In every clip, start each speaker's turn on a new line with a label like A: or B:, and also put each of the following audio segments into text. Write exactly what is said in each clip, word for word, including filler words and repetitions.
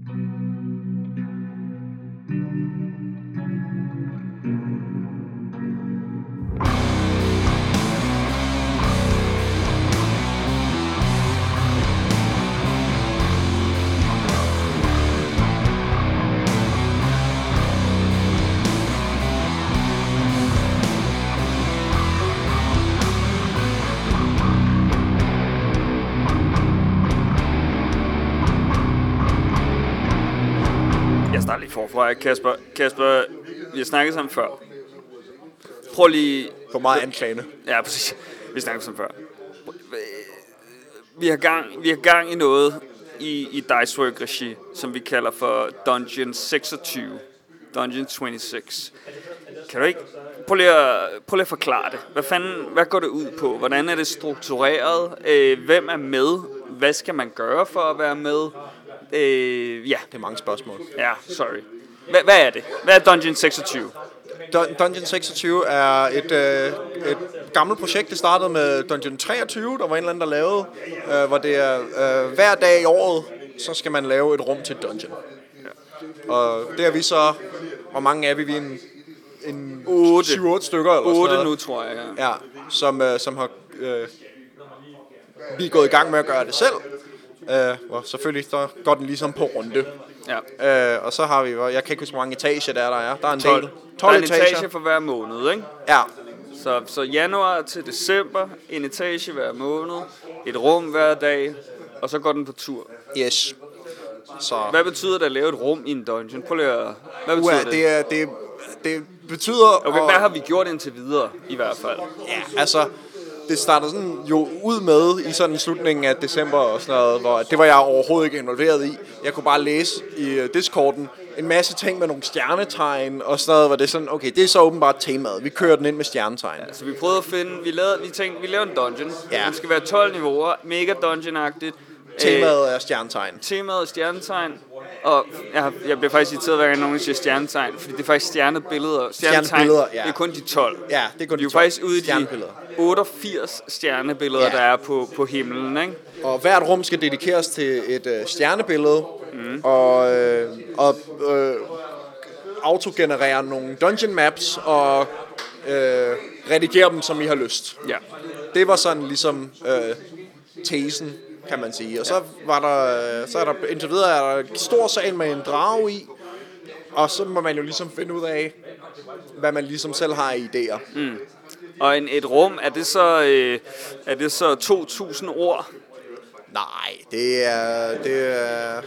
A: Forfra, Kasper. Kasper, vi har snakket sammen før. Prøv lige...
B: For meget anklagende.
A: Ja, præcis. Vi snakkede sammen før. Vi har gang, vi har gang i noget i, i Dicework-regi, som vi kalder for Dungeon seksogtyve. Dungeon seksogtyve. Kan du ikke... Prøv lige at, prøv lige at forklare det. Hvad fanden, hvad går det ud på? Hvordan er det struktureret? Øh, hvem er med? Hvad skal man gøre for at være med? Øh, ja.
B: Det er mange spørgsmål.
A: Ja, sorry. Hvad, hvad er det? Hvad er Dungeon seksogtyve?
B: Dun- Dungeon seksogtyve er et, øh, et gammelt projekt. Det startede med Dungeon treogtyve. Der var en eller anden, der lavede, øh, hvor det er øh, hver dag i året, så skal man lave et rum til dungeon. Ja. Og det er vi så... Hvor mange er vi? Vi er en, en syv otte stykker eller
A: otte
B: sådan noget.
A: Nu, tror jeg. Ja,
B: ja som, øh, som har... Øh, vi er gået i gang med at gøre det selv. Uh, og selvfølgelig så går den ligesom på runde. Ja. Uh, og så har vi, jeg kan ikke huske, hvor mange etager der er, der er. Der er en
A: tolv.
B: del.
A: tolv der er en etager. etage for hver måned, ikke?
B: Ja.
A: Så, så januar til december, en etage hver måned, et rum hver dag, og så går den på tur.
B: Yes. Så.
A: Hvad betyder det at lave et rum i en dungeon? Prøv lige at... Hvad betyder
B: Uha,
A: det?
B: Det, er, det, det betyder...
A: Okay, hvad har vi gjort indtil videre, i hvert fald?
B: Ja, altså... Det starter sådan jo ud med i sådan slutningen af december og sådan noget, hvor det var jeg overhovedet ikke involveret i. Jeg kunne bare læse i uh, Discorden en masse ting med nogle stjernetegn og sådan noget, hvor det er sådan, okay, det er så åbenbart temaet. Vi kører den ind med stjernetegn.
A: Ja, så vi prøvede at finde, vi lavede, vi tænkte, vi laver en dungeon.
B: Ja.
A: Den skal være tolv niveauer, mega dungeon-agtigt.
B: Temaet er stjernetegn.
A: Temaet er stjernetegn. Og jeg, jeg bliver faktisk irriteret, hver gang nogen siger stjernetegn, fordi det er faktisk stjernebilleder.
B: Stjernebilleder, ja.
A: Det er kun de tolv.
B: Ja, det er kun
A: de
B: de tolv.
A: De er faktisk ude i de otteogfirs stjernebilleder, ja. Der er på, på himlen, ikke?
B: Og hvert rum skal dedikeres til et øh, stjernebillede, mm. og, øh, og øh, autogenerere nogle dungeon maps, og øh, redigere dem, som I har lyst.
A: Ja.
B: Det var sådan ligesom øh, tesen, kan man sige. Og så var der, så er der indtil videre er der en stor sal med en drage i, og så må man jo ligesom finde ud af, hvad man ligesom selv har i idéer.
A: Mm. Og en, et rum, er det så øh, er det så to tusind ord?
B: Nej, det er det er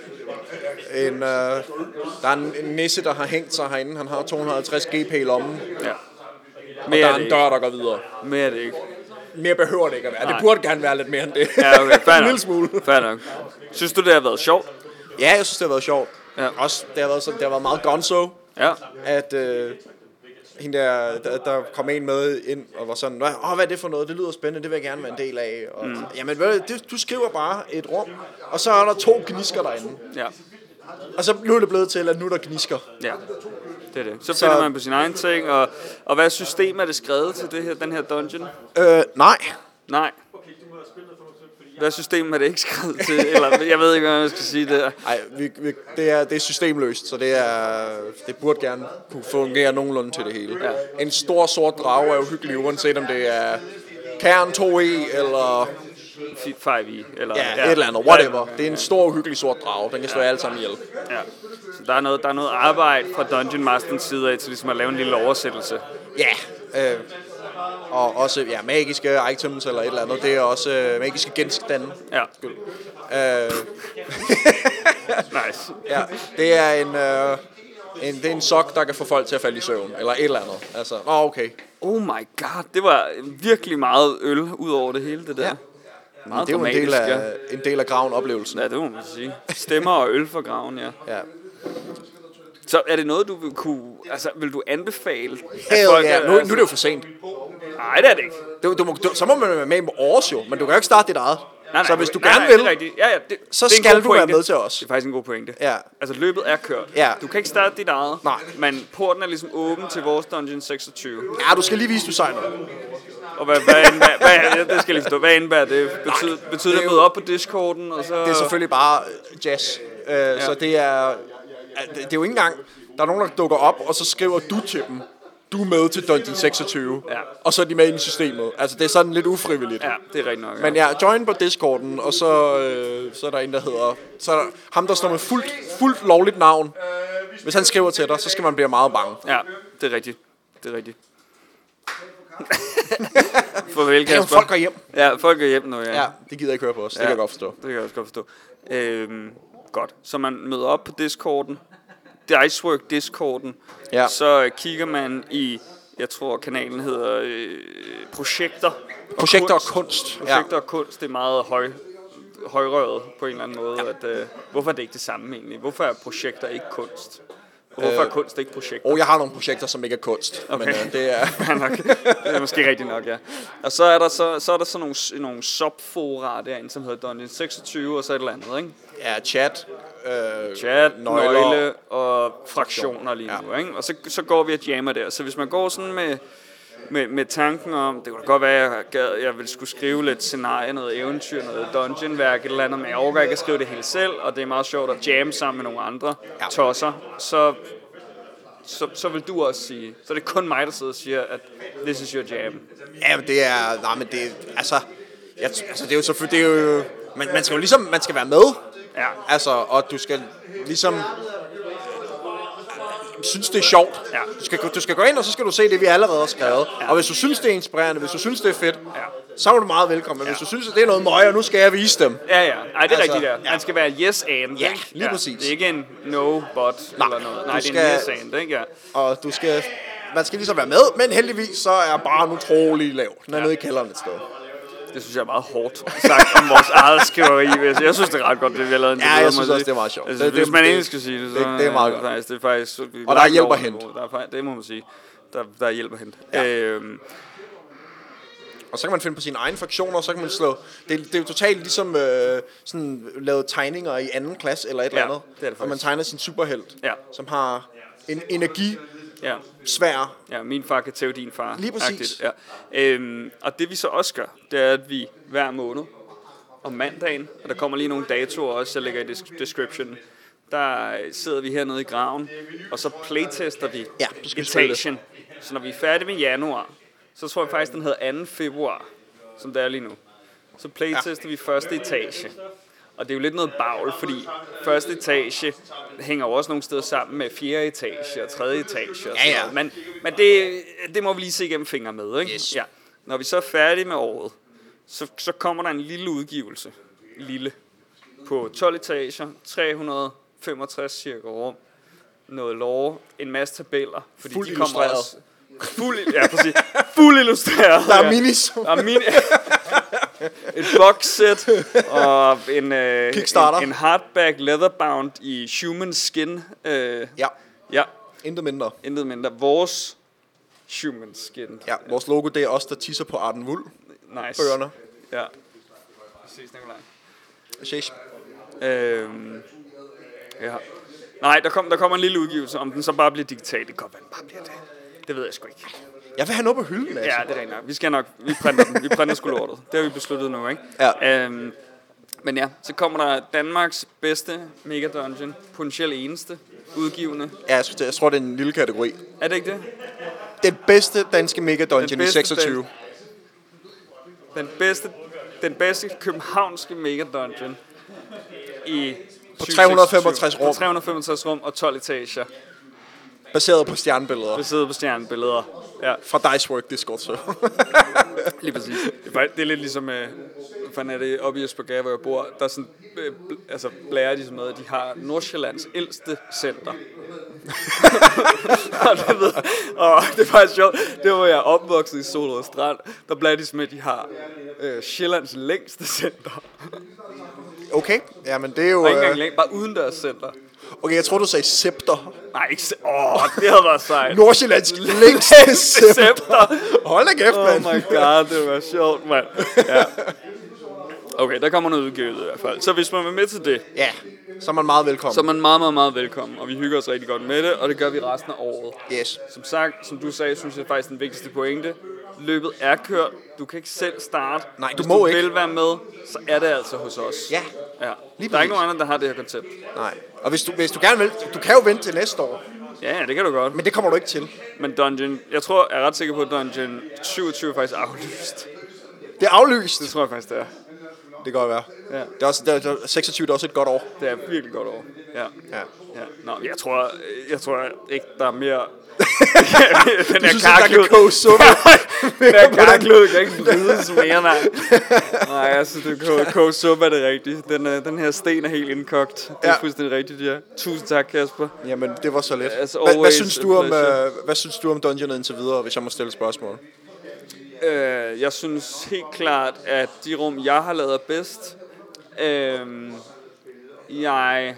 B: en øh, der er en, en nisse, der har hængt sig herinde. Han har to hundrede og halvtreds G P i lommen. Ja. Og mere der er en dør, der går videre.
A: Mere er det ikke.
B: Mere behøver det ikke at være. Nej. Det burde gerne være lidt mere end det.
A: Ja, okay. Fair
B: en lille smule.
A: Fair nok. Synes du, det har været sjovt?
B: Ja, jeg synes, det har været sjovt. Ja. Også, det har været, sådan, det har været meget gonzo. Ja. At øh, hende der, der, der kom en med ind og var sådan, åh, hvad er det for noget? Det lyder spændende, det vil jeg gerne være en del af. Og, mm. Jamen, det, du skriver bare et rum, og så er der to gnisker derinde. Ja. Og så nu er det blevet til, at nu er der gnisker. Ja.
A: Det er det. Så, så finder man på sin egen ting, og, og hvad system er det skrevet til det her, den her dungeon?
B: Øh, nej.
A: Nej. Hvad system er det ikke skrevet til? Eller, jeg ved ikke, hvad jeg skal sige der.
B: Nej, vi, vi, det, er, det er systemløst, så det, er, det burde gerne kunne fungere nogenlunde til det hele. Ja. En stor sort drage er jo hyggelig, uanset om det er Kern to E eller...
A: fem E. Eller,
B: ja, ja, et eller andet, whatever. Det er en stor, hyggelig sort drage. Den kan slå ja. Alle sammen ihjel.
A: Ja. Så der er, noget, der er noget arbejde fra Dungeon Masterens side af til ligesom at lave en lille oversættelse.
B: Ja, øh, og også ja, magiske items eller et eller andet. Det er også øh, magiske genstande. Ja. Øh,
A: nice.
B: Ja, det er en, øh, en det er en sok, der kan få folk til at falde i søvn eller et eller andet. Altså, åh, oh, okay.
A: Oh my god, det var virkelig meget øl ud over det hele det der. Ja.
B: Meget det er jo en del af, en del af graven-oplevelsen.
A: Ja, det må man sige. Stemmer og øl for graven, ja. Ja. Så er det noget, du vil kunne... Altså, vil du anbefale...
B: Hell folk, ja, nu, nu er det jo for sent.
A: Nej, det er det ikke.
B: Du, du må, du, så må man være med i Års jo, men du kan jo ikke starte dit eget.
A: Nej, nej,
B: så hvis du
A: nej,
B: gerne
A: nej,
B: vil,
A: det ja, ja, det,
B: så
A: det
B: skal du
A: pointe.
B: være med til os.
A: Det er faktisk en god pointe.
B: Ja.
A: Altså, løbet er kørt.
B: Ja.
A: Du kan ikke starte dit eget,
B: nej.
A: Men porten er ligesom åben til vores Dungeon seksogtyve.
B: Ja, du skal lige vise, du signer.
A: Og hvad, hvad, indebærer, hvad, det skal lige forstå. Hvad indebærer det? Betyder, betyder det, det at møde op på Discorden? Og så...
B: Det er selvfølgelig bare jazz. Øh, ja. Så det er, det er jo ikke engang, der er nogen, der dukker op, og så skriver du til dem, du er med til Dungeon seksogtyve, ja. Og så er de med i systemet. Altså, det er sådan lidt ufrivilligt.
A: Ja, det er rigtigt nok. Ja.
B: Men ja, join på Discorden, og så, øh, så er der en, der hedder... Så er der ham, der står med fuldt, fuldt lovligt navn. Hvis han skriver til dig, så skal man blive meget bange.
A: Ja, det er rigtigt. Det er rigtigt. Farvel,
B: Kasper. Folk går hjem.
A: Ja, folk går hjem nu, ja.
B: Ja, det gider ikke høre på os. Ja, det kan jeg godt forstå.
A: Det kan jeg også godt forstå. Øhm, godt. Så man møder op på Discorden. Dicework Discorden. Ja. Så kigger man i, jeg tror kanalen hedder øh, Projekter og
B: Projekter
A: kunst.
B: og kunst.
A: Projekter ja. Og kunst, det er meget høj, højrøret på en eller anden måde. Ja. At, øh, hvorfor er det ikke det samme egentlig? Hvorfor er projekter ikke kunst? Og hvorfor er kunst ikke projekter?
B: Og jeg har nogle projekter, som ikke er kunst.
A: Okay.
B: Men øh, det er...
A: det er måske rigtigt nok, ja. Og så er der så, så er der så nogle, nogle subfora derinde, som hedder Dungeon seksogtyve og så et eller andet, ikke?
B: Ja, chat. Øh,
A: chat, nøgler, nøgle og fraktioner lige nu, ja. Ikke? Og så, så går vi og jammer der. Så hvis man går sådan med, med, med tanken om, det kunne da godt være, jeg, gad, jeg ville skulle skrive lidt scenarie, noget eventyr, noget dungeonværk, et eller andet, men jeg overgår ikke at skrive det hele selv, og det er meget sjovt at jamme sammen med nogle andre ja. tosser, så, så, så vil du også sige, så det er kun mig, der sidder og siger, at this is your jam.
B: Ja, men det er, nej, men det altså, jeg, altså det er jo selvfølgelig, det er jo, man, man skal jo ligesom, man skal være med, ja. Altså, og du skal ligesom synes, det er sjovt. Ja. Du, skal, du skal gå ind, og så skal du se det, vi allerede har skrevet. Ja. Og hvis du synes, det er inspirerende, hvis du synes, det er fedt, ja. Så er du meget velkommen. Men ja. Hvis du synes, at det er noget møg, og nu skal jeg vise dem.
A: Ja, ja. Ej, det er altså, rigtigt der. Ja. Man skal være yes and.
B: Ja, lige ja. Præcis.
A: Det er ikke en no but nej, eller noget. Nej, det
B: skal,
A: er en yes and, ikke? Ja.
B: Og du skal, man skal ligesom være med, men heldigvis så er barren utrolig lav. Den er ja. Nede i kælderen et sted.
A: Det synes jeg er meget hårdt sagt om vores eget skriveri. Jeg synes, det er ret godt, det vi har lavet.
B: Ja, jeg synes også, det er meget sjovt.
A: Altså, det, hvis det, man egentlig skal sige det, så
B: det, det er meget godt.
A: Faktisk, det er faktisk,
B: og der er hjælp at hente.
A: Det må man sige. Der, der er hjælp at hente.
B: Ja. Øhm. Og så kan man finde på sine egne fraktioner, og så kan man slå... Det, det er jo totalt ligesom øh, sådan lavet tegninger i anden klasse eller et ja, eller andet. Det er det og man tegner sin superhelt, ja. Som har en energi... Ja. Svær.
A: Ja, min far kan tæve din far.
B: Lige præcis.
A: Ja. Øhm, og det vi så også gør, det er, at vi hver måned om mandagen, og der kommer lige nogle datoer også, jeg lægger i description, der sidder vi hernede i graven, og så playtester vi
B: ja,
A: etagen. Så når vi er færdige med januar, så tror jeg faktisk, den hedder anden februar, som det er lige nu. Så playtester ja. Vi første etage. Og det er jo lidt noget bagl, fordi første etage hænger jo også nogle steder sammen med fjerde etage og tredje etage. Og
B: ja, ja.
A: Men, men det, det må vi lige se gennem fingre med, ikke?
B: Yes.
A: Ja. Når vi så er færdige med året, så, så kommer der en lille udgivelse, lille, på tolv etager, tre hundrede og femogtres cirka rum, noget lore, en masse tabeller, fordi
B: fuld
A: de kommer
B: illustreret.
A: Også, fuld, ja, præcis, fuld illustreret.
B: Der er
A: ja.
B: minis.
A: Der er mini. Et boxset og en, øh, en, en hardback leatherbound i human skin. Øh,
B: ja.
A: Ja.
B: Intet mindre.
A: Intet mindre. Vores human skin.
B: Ja, vores logo, det er os, der tisser på Arden Wool.
A: Nice.
B: Bøgerne.
A: Ja. Ses, Nikolaj.
B: Ses.
A: Øhm, ja. Nej, der, kom, der kommer en lille udgivelse, om den så bare bliver digital. Det kan godt være, den bare bliver det. Det ved jeg sgu ikke.
B: Jeg vil have noget på hylden, altså.
A: Ja, det er rent nok. Vi skal nok, vi printer den. Vi printer sgu lortet. Det har vi besluttet nu, ikke?
B: Ja.
A: Øhm, men ja, så kommer der Danmarks bedste Mega Dungeon. Potentielt eneste udgivende.
B: Ja, jeg, jeg tror, det er en lille kategori.
A: Er det ikke det?
B: Den bedste danske Mega Dungeon i seksogtyve.
A: Den bedste, den bedste københavnske Mega Dungeon i
B: på tre hundrede og femogtres rum.
A: På tre hundrede og femogtres rum og tolv etager.
B: Baseret på stjernebilleder.
A: Baseret på stjernebilleder, ja.
B: Fra Dicework Discord, så.
A: Lige præcis. Det er, det er lidt ligesom, øh, hvordan er det, oppe i Esbjerg, hvor jeg bor, der er sådan, øh, bl- altså blærer de sådan noget, de har Nordsjællands ældste center. og, det ved, og det er faktisk sjovt, det var jeg opvokset i Solrød Strand, der blærer de sådan, at de har øh, Sjællands længste center.
B: Okay, ja, men det er jo...
A: Og ikke engang længst, bare udendørs center.
B: Okay, jeg tror du sagde scepter.
A: Nej, ikke se- Åh, det havde været sejt.
B: Nordsjællands længste scepter. Hold da kæft, mand.
A: Oh my god, det var sjovt, mand. Ja. Okay, der kommer noget udgivet i hvert fald. Så hvis man er med til det,
B: ja, så er man meget velkommen.
A: Så er man meget, meget, meget velkommen. Og vi hygger os rigtig godt med det, og det gør vi resten af året.
B: Yes.
A: Som sagt, som du sagde, synes jeg faktisk den vigtigste pointe. Løbet er kørt. Du kan ikke selv starte.
B: Nej, du
A: hvis
B: må
A: du
B: ikke.
A: vil være med, så er det altså hos os.
B: Ja.
A: Ja. Der er ikke nogen andre, der har det her koncept.
B: Nej. Og hvis du, hvis du gerne vil, du kan jo vente til næste år.
A: Ja, ja, det kan du godt.
B: Men det kommer du ikke til.
A: Men Dungeon, jeg tror, jeg er ret sikker på, at Dungeon syvogtyve er faktisk aflyst.
B: Det er aflyst?
A: Det tror jeg faktisk, det er.
B: Det kan godt være.
A: Ja.
B: Det er også, det er, seksogtyve er også et godt år.
A: Det er virkelig godt år. Ja.
B: Ja.
A: Ja. Nå, jeg tror, jeg tror ikke, der er mere... den
B: du synes, der kan koge suppe?
A: Den her karklud kan ikke vrides mere, nej. Nej, jeg synes, du kan koge suppe, er det rigtigt. Den, den her sten er helt indkogt. Det er ja. fuldstændig rigtigt, ja. Tusind tak, Kasper.
B: Jamen, det var så let. Hvad, hvad, synes du om, uh, hvad synes du om Dungeonet indtil videre, hvis jeg må stille spørgsmål?
A: Uh, jeg synes helt klart, at de rum, jeg har lavet, er bedst. Uh, jeg...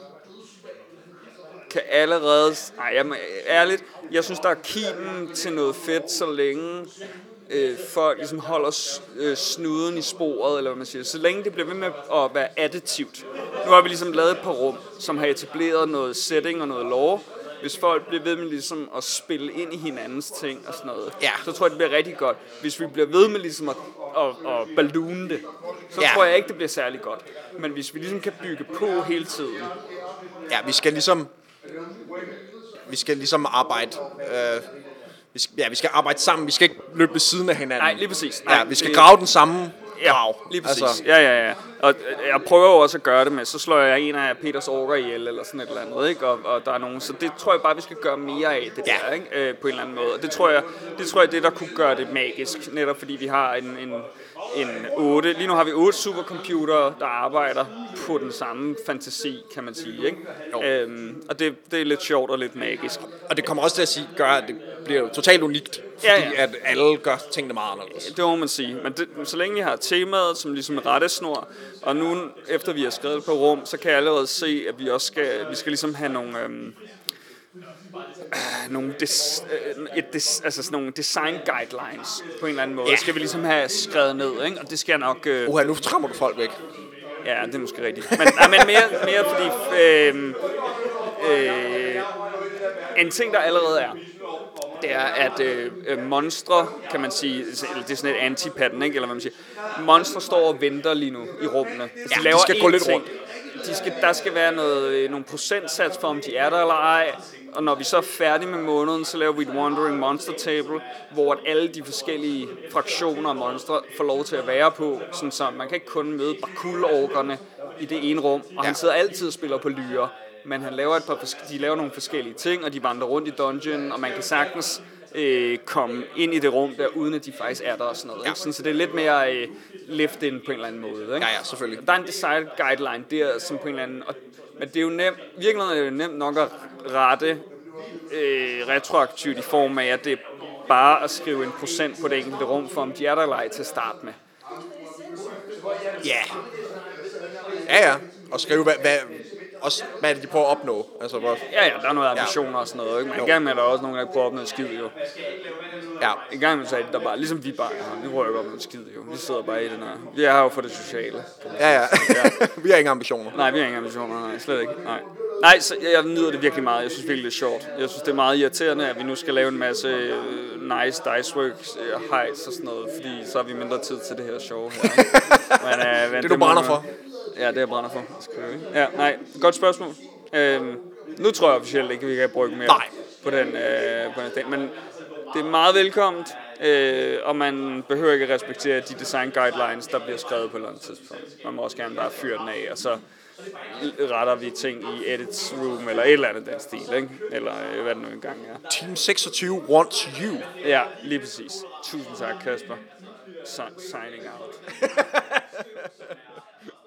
A: kan allerede... Nej, jeg, ærligt, jeg synes, der er kimen til noget fedt, så længe øh, folk ligesom holder øh, snuden i sporet, eller hvad man siger. Så længe det bliver ved med at være additivt. Nu har vi ligesom lavet et par rum, som har etableret noget setting og noget lore. Hvis folk bliver ved med ligesom at spille ind i hinandens ting og sådan noget,
B: ja. så
A: tror jeg, det bliver rigtig godt. Hvis vi bliver ved med ligesom at, at, at balloone det, så ja. tror jeg ikke, det bliver særlig godt. Men hvis vi ligesom kan bygge på hele tiden...
B: Ja, vi skal ligesom... Vi skal ligesom arbejde øh, vi skal, ja, vi skal arbejde sammen. Vi skal ikke løbe ved siden af hinanden.
A: Nej, lige præcis. Nej,
B: ja, vi skal grave den samme grav.
A: Ja, lige præcis. Altså. Ja, ja, ja. Og jeg prøver jo også at gøre det med, så slår jeg en af Peters orker ihjel, eller sådan et eller andet, ikke? Og, og der er nogen, så det tror jeg bare, vi skal gøre mere af, det ja. der, ikke? Øh, på en eller anden måde. Og det tror jeg, det tror jeg, det der kunne gøre det magisk, netop fordi vi har en, en, en otte, lige nu har vi otte supercomputere, der arbejder på den samme fantasi, kan man sige, ikke? Øhm, og det, det er lidt sjovt og lidt magisk.
B: Og det kommer også til at sige, gør, at det bliver jo totalt unikt, fordi ja, ja. at alle gør tingene meget anderledes.
A: Det må man sige, men det, så længe vi har temaet som ligesom rettesnor, og nu efter vi har skrevet på rum, så kan jeg allerede se, at vi også skal, vi skal ligesom have nogle, øhm, øh, nogle, des, øh, et des, altså sådan nogle design guidelines på en eller anden måde. Ja. Skal vi ligesom have skrevet ned, ikke? Og det skal jeg nok... Øh,
B: Uha, nu træmmer du folk væk.
A: Ja, det er måske rigtigt. Men, nej, men mere, mere fordi... Øh, øh, en ting, der allerede er, det er, at øh, monstre, kan man sige, eller det er sådan et anti-pattern, ikke? Eller hvad man siger. Monstre står og venter lige nu i rummene.
B: Ja, de, de skal gå lidt ting. rundt.
A: De skal, der skal være noget, nogle procentsats for, om de er der eller ej. Og når vi så er færdige med måneden, så laver vi et Wandering Monster Table, hvor at alle de forskellige fraktioner af monstre får lov til at være på. Sådan så man kan ikke kun møde Bakul-orkerne i det ene rum, og ja. han sidder altid og spiller på lyre. Men han laver et par, de laver nogle forskellige ting, og de vandrer rundt i dungeon, og man kan sagtens øh, komme ind i det rum der, uden at de faktisk er der og sådan noget. Ja. Ikke? Sådan, så det er lidt mere øh, lift in på en eller anden måde. Ikke?
B: Ja, ja, selvfølgelig.
A: Der er en design guideline der, som på en eller anden... Og, men det er jo nemt, virkelig er det nemt nok at rette øh, retroaktivt i form af, at det er bare at skrive en procent på det enkelte rum, for om de er der eller ej til at starte med.
B: Ja. Ja, ja. Og skrive, hvad... hvad også, hvad er det, de prøver at opnå? Altså, hvor...
A: Ja, ja, der er noget ambitioner ja. og sådan noget. Ikke? Men i gang med er der også nogen, der prøver at opnå en skid, jo.
B: Ja.
A: I gang med så er det der bare, ligesom vi bare er, vi prøver ikke at opnå en skid, jo. Vi sidder bare i den her. Vi er her jo for det sociale.
B: Ja, ja. ja. Vi har ingen ambitioner.
A: Nej, vi har ingen ambitioner, nej, slet ikke. Nej. Nej, så jeg nyder det virkelig meget. Jeg synes virkelig, det er sjovt. Jeg synes, det er meget irriterende, at vi nu skal lave en masse nice diceworks, heights og sådan noget, fordi så har vi mindre tid til det her show her. Men, øh, men,
B: det du brænder for.
A: Ja, det jeg brænder for. Ja, nej, godt spørgsmål. Øhm, nu tror jeg officielt ikke, at vi kan bruge mere
B: nej.
A: på den, øh, på den dag. Men det er meget velkomment, øh, og man behøver ikke at respektere de design guidelines, der bliver skrevet på et eller andet tidspunkt. Man må også gerne bare fyre den af, og så retter vi ting i edits room, eller et eller andet den stil, ikke? Eller øh, hvad det nu engang er.
B: Team seksogtyve wants you.
A: Ja, lige præcis. Tusind tak, Kasper. Signing out.